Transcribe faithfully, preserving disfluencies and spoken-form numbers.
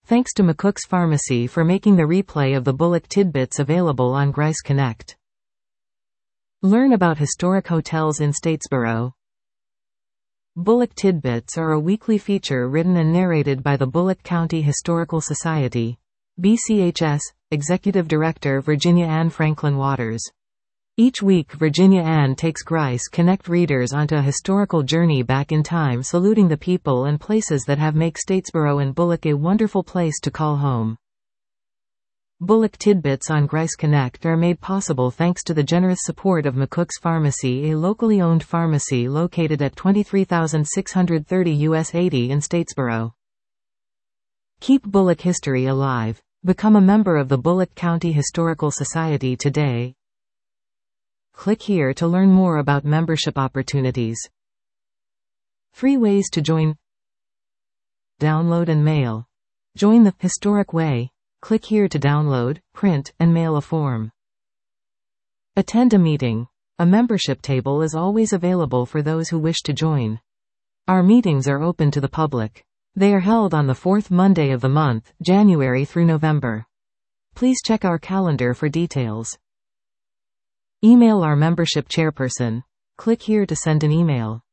Thanks to McCook's Pharmacy for making the replay of the Bullock Tidbits available on Grice Connect. Learn about historic hotels in Statesboro. Bullock Tidbits are a weekly feature written and narrated by the Bullock County Historical Society, B C H S, Executive Director Virginia Ann Franklin Waters. Each week Virginia Ann takes Grice Connect readers onto a historical journey back in time, saluting the people and places that have make Statesboro and Bullock a wonderful place to call home. Bullock Tidbits on Grice Connect are made possible thanks to the generous support of McCook's Pharmacy, a locally owned pharmacy located at twenty-three thousand six hundred thirty U S eighty in Statesboro. Keep Bullock history alive. Become a member of the Bullock County Historical Society today. Click here to learn more about membership opportunities. Three ways to join. Download and mail. Join the Historic Way. Click here to download, print, and mail a form. Attend a meeting. A membership table is always available for those who wish to join. Our meetings are open to the public. They are held on the fourth Monday of the month, January through November. Please check our calendar for details. Email our membership chairperson. Click here to send an email.